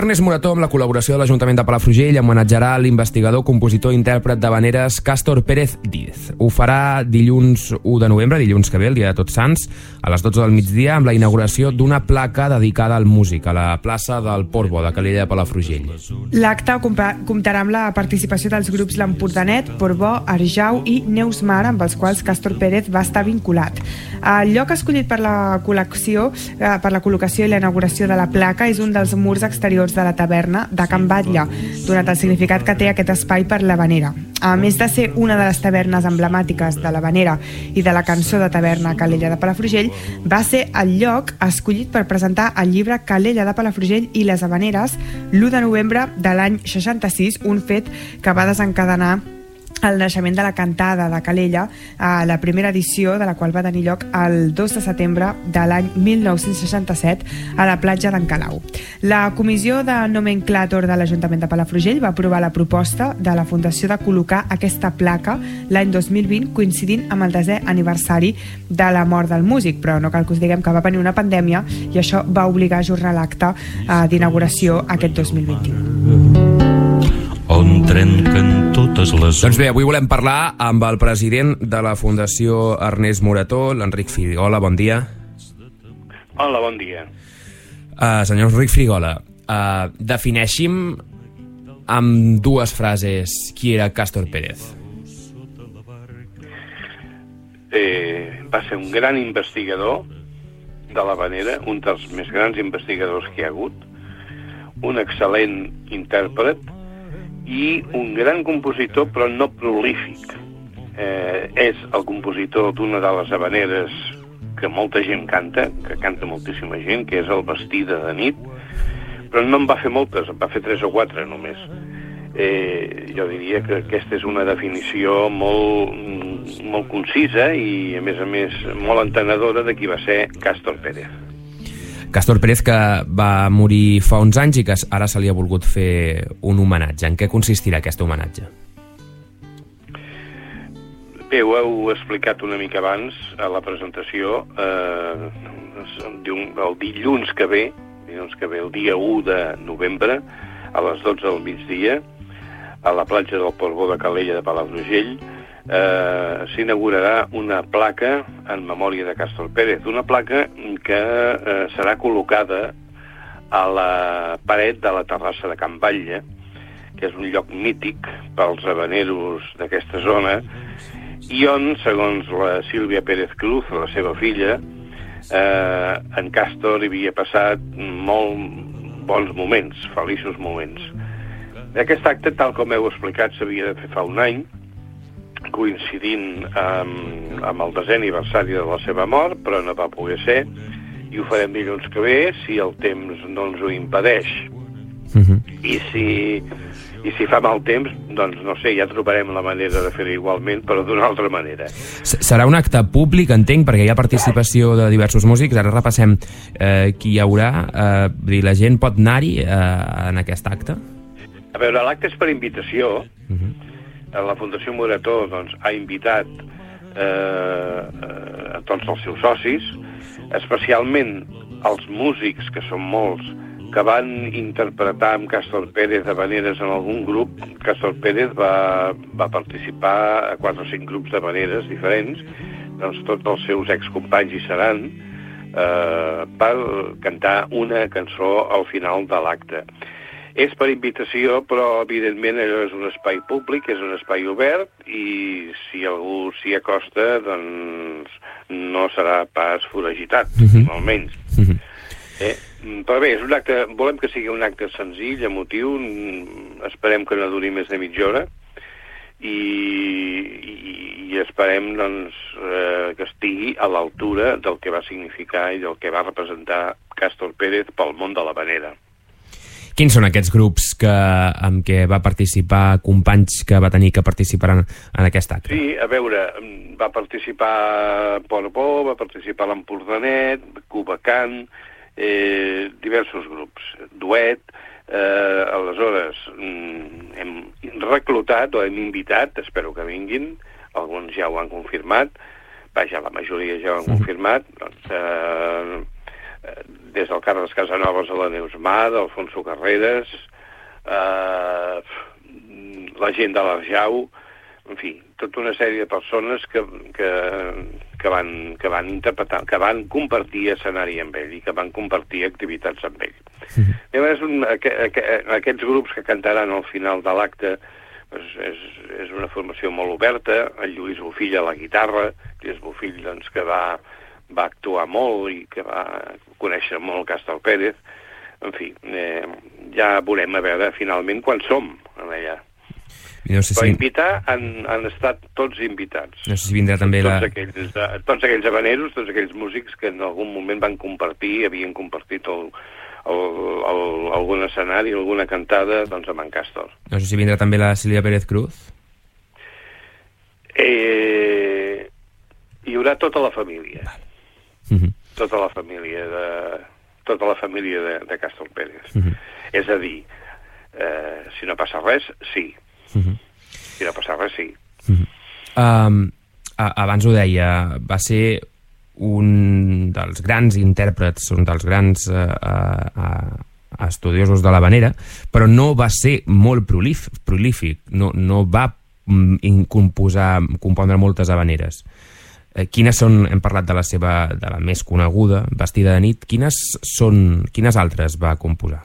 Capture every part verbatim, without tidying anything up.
Ernest Morató, amb la col·laboració de l'Ajuntament de Palafrugell, homenatjarà l'investigador, compositor i intèrpret d'havaneres Cástor Pérez Díez. Ho farà dilluns u de novembre, dilluns que ve, el dia de Tots Sants, a les dotze del migdia, amb la inauguració d'una placa dedicada al músic a la plaça del Portbou de Calella de Palafrugell. L'acte comptarà amb la participació dels grups L'Empordanet, Portbou, Arjau i Neus Mar, amb els quals Cástor Pérez va estar vinculat. El lloc escollit per la col·lecció, per la col·locació i la inauguració de la placa és un dels murs exteriors de la taverna de Can Batlle, donat el significat que té aquest espai per l'Havanera. A més de ser una de les tavernes emblemàtiques de l'Havanera i de la cançó de taverna Calella de Palafrugell, va ser el lloc escollit per presentar el llibre Calella de Palafrugell i les Havaneres l'u de novembre de l'any seixanta-sis, un fet que va desencadenar el naixement de la cantada de Calella, a la primera edició de la qual va tenir lloc el dos de setembre de l'any mil nou-cents seixanta-set a la platja d'en Calau. La comissió de nomenclàtor de l'Ajuntament de Palafrugell va aprovar la proposta de la Fundació de col·locar aquesta placa l'any dos mil vint, coincidint amb el desè aniversari de la mort del músic, però no cal que us diguem que va venir una pandèmia i això va obligar a ajornar l'acte d'inauguració aquest dos mil vint-i-u. On trenquen totes les... Doncs bé, avui volem parlar amb el president de la Fundació Ernest Morató, l'Enric Frigola. Bon dia. Hola, bon dia. Uh, senyor Enric Frigola, uh, defineixim amb dues frases qui era Cástor Pérez. Eh, va ser un gran investigador de l'Havanera, un dels més grans investigadors que hi ha hagut, un excel·lent intèrpret i un gran compositor, però no prolífic. Eh, és el compositor d'una de les havaneres que molta gent canta, que canta moltíssima gent, que és el Vestida de nit, però no en va fer moltes, en va fer tres o quatre només. Eh, jo diria que aquesta és una definició molt, molt concisa i, a més a més, molt entenedora de qui va ser Cástor Pérez. Cástor Pérez, que va morir fa uns anys i que ara se li ha volgut fer un homenatge. En què consistirà aquest homenatge? Bé, ho heu explicat una mica abans a la presentació. Eh, el dilluns que ve, dilluns que ve, el dia u de novembre, a les dotze del migdia, a la platja del Portbou de Calella de Palafrugell, Eh, s'inaugurarà una placa en memòria de Cástor Pérez, una placa que eh, serà col·locada a la paret de la terrassa de Can Batlle, que és un lloc mític pels habaneros d'aquesta zona, i on, segons la Sílvia Pérez Cruz, la seva filla, eh, en Cástor hi havia passat molt bons moments, feliços moments. Aquest acte, tal com heu explicat, s'havia de fer fa un any, coincidint amb, amb el desè aniversari de la seva mort, però no va poder ser, i ho farem dilluns que ve, si el temps no ens ho impedeix. Uh-huh. I, si, I si fa mal temps, doncs no sé, ja trobarem la manera de fer-ho igualment, però d'una altra manera. Serà un acte públic, entenc, perquè hi ha participació de diversos músics. Ara repassem eh, qui hi haurà. Eh, la gent pot anar-hi eh, en aquest acte? A veure, l'acte és per invitació. Uh-huh. La Fundació Morató doncs, ha invitat eh, a tots els seus socis, especialment els músics, que són molts, que van interpretar amb Cástor Pérez havaneres en algun grup. Cástor Pérez va, va participar a quatre o cinc grups d'havaneres diferents, doncs tots els seus excompanys hi seran eh, per cantar una cançó al final de l'acte. És per invitació, però evidentment allò és un espai públic, és un espai obert, i si algú s'hi acosta, doncs no serà pas foragitat, uh-huh. almenys. Uh-huh. Eh? Però bé, és un acte, volem que sigui un acte senzill, emotiu, esperem que no duri més de mitja hora, i, i, i esperem doncs, eh, que estigui a l'altura del que va significar i del que va representar Cástor Pérez pel món de l'havanera. Quins són aquests grups que, amb què va participar, companys que va tenir que participar en, en aquest acte? Sí, a veure, va participar Portbou, va participar l'Empordanet, Cubacant, eh, diversos grups, Duet. Eh, aleshores, hem reclutat o hem invitat, espero que vinguin, alguns ja ho han confirmat, vaja, la majoria ja ho han confirmat, doncs... Eh, des del Carles Casanovas a la Neus Mar, Alfonso Carreras, eh, la gent de l'Arjau, en fi, tota una sèrie de persones que, que, que, van, que van interpretar, que van compartir escenari amb ell i que van compartir activitats amb ell. Mm-hmm. Llavors, un, aqu aqu aquests grups que cantaran al final de l'acte doncs és, és una formació molt oberta, el Lluís Bofill a la guitarra, Lluís Bofill doncs, que va, va actuar molt i que va conèixer molt Castor Pérez. En fi, eh, ja veurem a veure finalment quan som allà. No sé si... Però invitar han, han estat tots invitats. No sé si vindrà també tots la... Aquells, tots aquells habaneros, tots aquells músics que en algun moment van compartir, havien compartit el, el, el, algun escenari, alguna cantada, doncs amb en Castor. No sé si vindrà també la Sílvia Pérez Cruz. Eh, hi haurà tota la família. Uh-huh. Tota la família de... tota la família de, de Castor Pérez. Uh-huh. És a dir, eh, si no passa res, sí. Uh-huh. Si no passa res, sí. Uh-huh. um, a, abans ho deia, va ser un dels grans intèrprets, un dels grans uh, uh, estudiosos de l'havanera, però no va ser molt prolíf prolífic, no, no va um, composar, compondre moltes habaneres. Eh, quines són, hem parlat de la seva, de la més coneguda, Vestida de nit, quines són, quines altres va composar?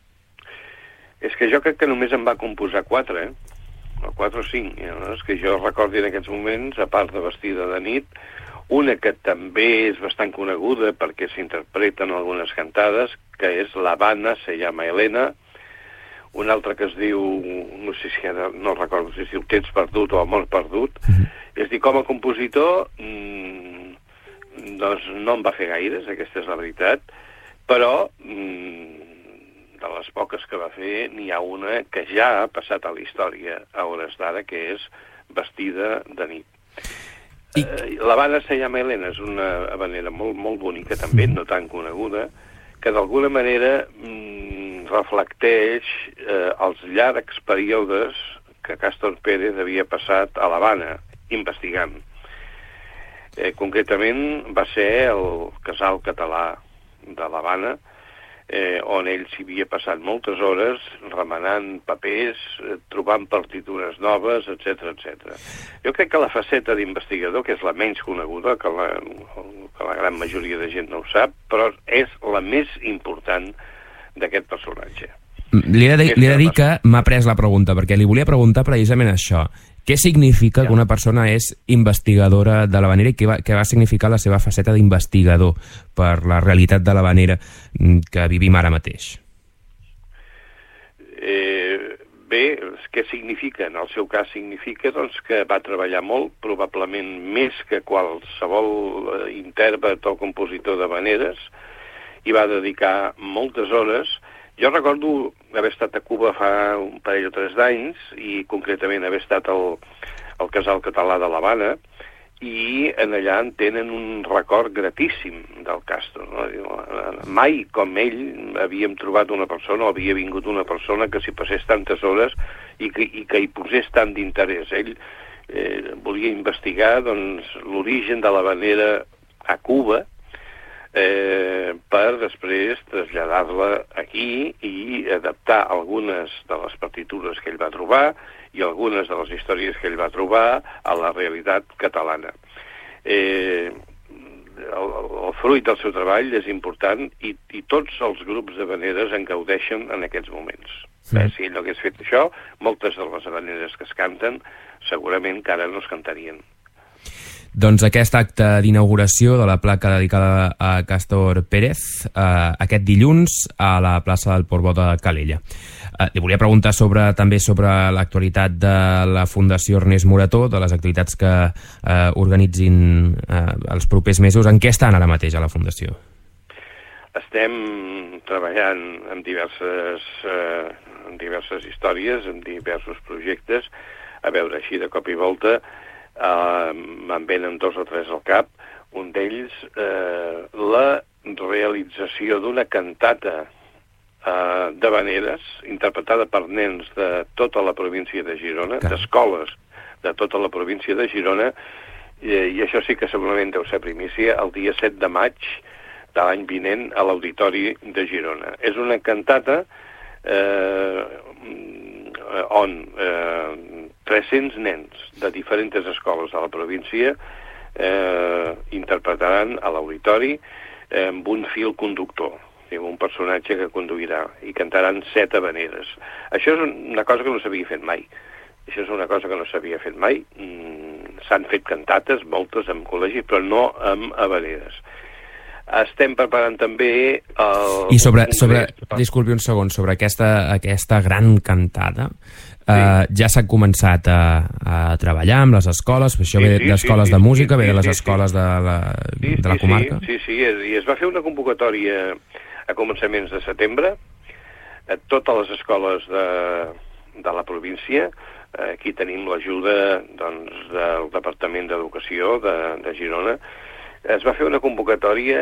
És que jo crec que només en va composar quatre, eh? O quatre o cinc. No? És que jo recordi en aquests moments, a part de Vestida de nit, una que també és bastant coneguda perquè s'interpreta en algunes cantades, que és l'Havana, se llama Elena, una altra que es diu, no sé si ara, no recordo si es diu Temps perdut o Amor perdut, uh-huh. És dir, com a compositor, mmm, doncs no em va fer gaires, aquesta és la veritat, però mmm, de les poques que va fer, n'hi ha una que ja ha passat a la història a hores d'ara, que és Vestida de nit. I... Eh, L'Havana se llama Elena, és una habanera molt, molt bonica també, no tan coneguda, que d'alguna manera mmm, reflecteix eh, els llargs períodes que Castor Pérez havia passat a l'Havana, investigant. Eh, concretament va ser el Casal Català de l'Havana, eh, on ell s'hi havia passat moltes hores remenant papers, eh, trobant partitures noves, etcètera, etcètera. Jo crec que la faceta d'investigador, que és la menys coneguda, que la, que la gran majoria de gent no ho sap, però és la més important d'aquest personatge. Li he de, li he de dir que m'ha pres la pregunta, perquè li volia preguntar precisament això. Què significa ja. que una persona és investigadora de l'havanera i què va, què va significar la seva faceta d'investigador per la realitat de l'havanera que vivim ara mateix? Eh, bé, què significa? En el seu cas significa doncs, que va treballar molt, probablement més que qualsevol eh, intèrpret o compositor d'havaneres, i va dedicar moltes hores. Jo recordo haver estat a Cuba fa un parell o tres d'anys i concretament haver estat al, al Casal Català de l'Havana i en allà en tenen un record gratíssim del Castor. No? Mai com ell havíem trobat una persona o havia vingut una persona que s'hi passés tantes hores i que, i que hi posés tant d'interès. Ell eh, volia investigar doncs, l'origen de l'havanera a Cuba, Eh, per després traslladar-la aquí i adaptar algunes de les partitures que ell va trobar i algunes de les històries que ell va trobar a la realitat catalana. Eh, el, el fruit del seu treball és important i, i tots els grups d'havaneres en gaudeixen en aquests moments. Sí. Eh, si ell no hagués fet això, moltes de les havaneres que es canten segurament que ara no es cantarien. Doncs aquest acte d'inauguració de la placa dedicada a Castor Pérez, eh, aquest dilluns a la plaça del Port Bo de Calella. Eh, li volia preguntar sobre, també sobre l'actualitat de la Fundació Ernest Morató, de les activitats que eh, organitzin eh, els propers mesos. En què estan ara mateix a la Fundació? Estem treballant en diverses, eh, en diverses històries, en diversos projectes, a veure, així de cop i volta, Uh, me'n venen dos o tres al cap. Un d'ells, uh, la realització d'una cantata uh, d'havaneres interpretada per nens de tota la província de Girona, d'escoles de tota la província de Girona, i, i això sí que segurament deu ser primícia, el dia set de maig de l'any vinent a l'Auditori de Girona. És una cantata eh, on eh, tres-cents nens de diferents escoles de la província eh, interpretaran a l'Auditori eh, amb un fil conductor, un personatge que conduirà, i cantaran set habaneres. Això és una cosa que no s'havia fet mai. Això és una cosa que no s'havia fet mai. Mm, s'han fet cantates, moltes en col·legis, però no amb habaneres. Estem preparant també el... I sobre, sobre disculpi un segon, sobre aquesta, aquesta gran cantada, eh, sí. ja s'ha començat a, a treballar amb les escoles, això sí, ve sí, d'escoles sí, de música, sí, ve de les sí, escoles sí. de la, sí, de la sí, comarca? Sí, sí, sí, i es va fer una convocatòria a començaments de setembre a totes les escoles de, de la província. Aquí tenim l'ajuda doncs, del Departament d'Educació de, de Girona. Es va fer una convocatòria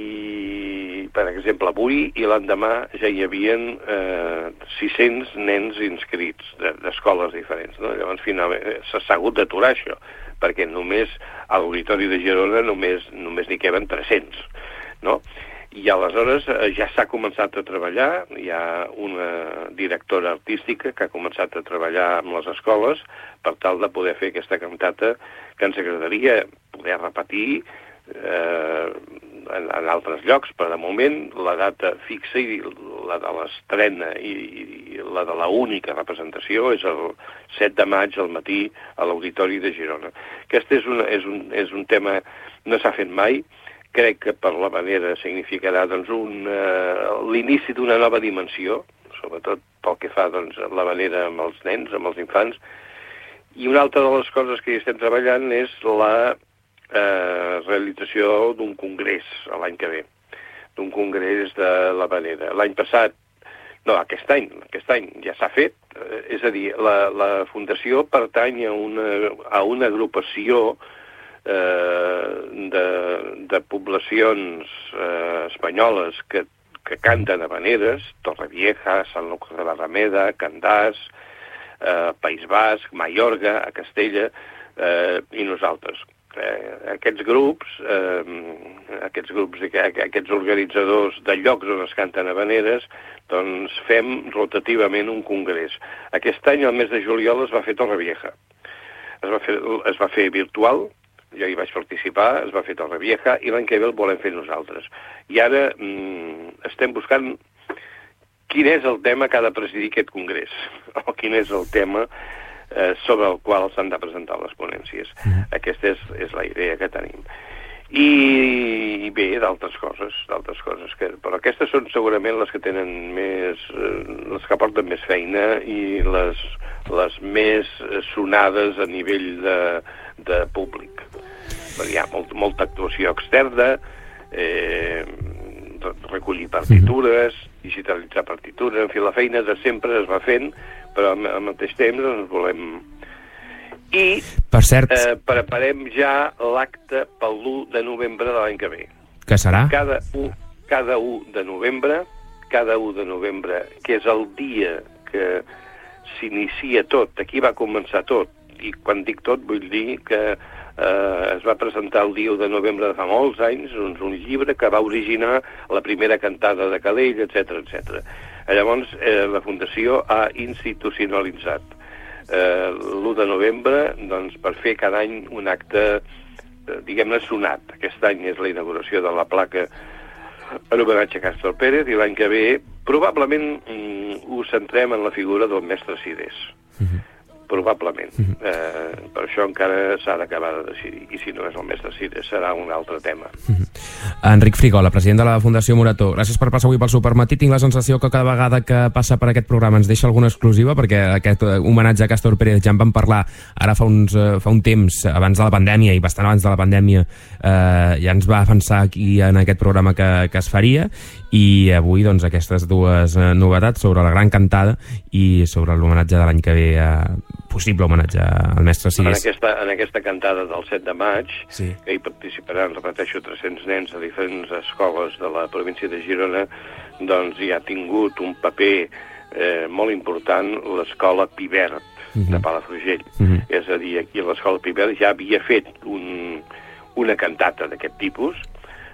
i, per exemple, avui i l'endemà ja hi havia eh, sis-cents nens inscrits d'escoles diferents. No? Llavors, finalment, s'ha hagut d'aturar això, perquè només a l'Auditori de Girona només, només n'hi queben tres-cents. No? I aleshores eh, ja s'ha començat a treballar, hi ha una directora artística que ha començat a treballar amb les escoles per tal de poder fer aquesta cantata que ens agradaria poder repetir eh, en, en altres llocs, però de moment la data fixa i la de l'estrena i, i la de la única representació és el set de maig al matí a l'Auditori de Girona. Aquest és un, és un, és un tema que no s'ha fet mai. Crec que per la manera significarà doncs, un, uh, l'inici d'una nova dimensió, sobretot pel que fa doncs, a la manera amb els nens, amb els infants. I una altra de les coses que hi estem treballant és la uh, realització d'un congrés l'any que ve, d'un congrés de la manera. L'any passat, no, aquest any, aquest any ja s'ha fet, uh, és a dir, la, la Fundació pertany a una, a una agrupació De, de poblacions eh, espanyoles que, que canten habaneres, Torrevieja, Sant Lucas de la Rameda, Candàs, eh, País Basc, Mallorca, a Castella eh, i nosaltres. Eh, aquests grups, eh, aquests grups, aquests organitzadors de llocs on es canten habaneres, doncs fem rotativament un congrés. Aquest any, el mes de juliol, es va fer Torrevieja. Es va fer, es va fer virtual, jo hi vaig participar, es va fer Torrevieja, i l'any que ve el volem fer nosaltres. I ara mm, estem buscant quin és el tema que ha de presidir aquest congrés, o quin és el tema eh, sobre el qual s'han de presentar les ponències. Mm. Aquesta és, és la idea que tenim. I, i bé, d'altres coses, d'altres coses. Que, però aquestes són segurament les que tenen més, eh, les que porten més feina i les, les més sonades a nivell de, de públic. Hi ha molt, molta actuació externa, eh, recollir partitures, digitalitzar partitures, en fi, la feina de sempre es va fent, però al mateix temps ens volem... I per cert, eh, preparem ja l'acte pel l'u de novembre de l'any que ve. Que serà? Cada u, cada u de novembre, cada u de novembre, que és el dia que s'inicia tot, aquí va començar tot, i quan dic tot vull dir que eh, es va presentar el dia u de novembre de fa molts anys, doncs, un llibre que va originar la primera cantada de Calell, etcètera, etcètera. Llavors, eh, la Fundació ha institucionalitzat eh, l'u de novembre doncs, per fer cada any un acte, eh, diguem-ne, sonat. Aquest any és la inauguració de la placa en homenatge a Càstor Pérez, i l'any que ve probablement mm, ho centrem en la figura del mestre Sidés. Mm-hmm. Probablement. Mm-hmm. Eh, per això encara s'ha d'acabar de decidir. I si no és el mestre Sidés, serà un altre tema. Mm-hmm. Enric Frigola, president de la Fundació Morató, gràcies per passar avui pel Supermatí. Tinc la sensació que cada vegada que passa per aquest programa ens deixa alguna exclusiva, perquè aquest homenatge a Càstor Pérez ja en vam parlar ara fa, uns, fa un temps, abans de la pandèmia, i bastant abans de la pandèmia, eh, ja ens va avançar aquí en aquest programa que, que es faria, i avui doncs, aquestes dues eh, novetats sobre la gran cantada i sobre l'homenatge de l'any que ve, eh, possible homenatge al mestre Sidés. En aquesta, en aquesta cantada del set de maig, sí, que hi participaran, repeteixo, tres-cents nens de diferents escoles de la província de Girona, doncs hi ha tingut un paper eh, molt important l'escola Pibert, uh-huh, de Palafrugell. Uh-huh. És a dir, aquí l'escola Pibert ja havia fet un, una cantata d'aquest tipus,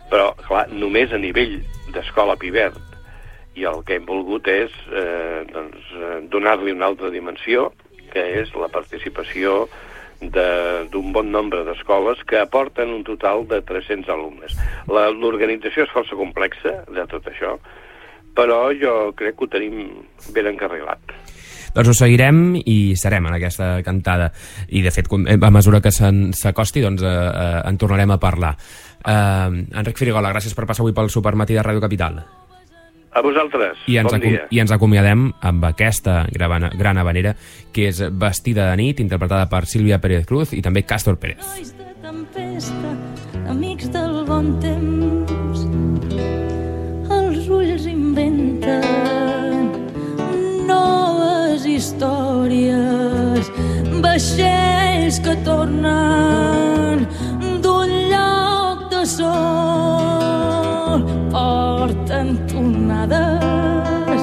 Però, clar, només a nivell d'escola Pivert, i el que hem volgut és eh, doncs, donar-li una altra dimensió, que és la participació d'un bon nombre d'escoles que aporten un total de tres-cents alumnes. L'organització és força complexa de tot això, però jo crec que ho tenim ben encarrilat. Doncs ho seguirem i serem en aquesta cantada. I, de fet, a mesura que s'acosti, doncs eh, eh, en tornarem a parlar. Eh, Enric Firigola, gràcies per passar avui pel Supermatí de Ràdio Capital. A vosaltres, I ens bon dia. I ens acomiadem amb aquesta gran, gran habanera, que és Vestida de nit, interpretada per Sílvia Pérez Cruz i també Càstor Pérez. Nois de tempesta, amics del bon temps, els ulls inventen noves històries, vaixells que tornen d'un lloc de sol, porten tonades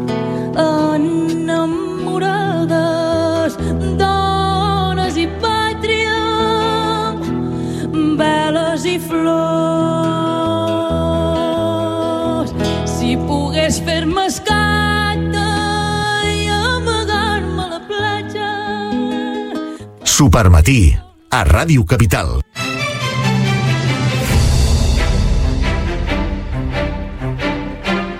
enamorades, dones i pàtria, veles i flors. Si pogués fer-me escata i amagar-me a la platja. Supermatí, a Ràdio Capital.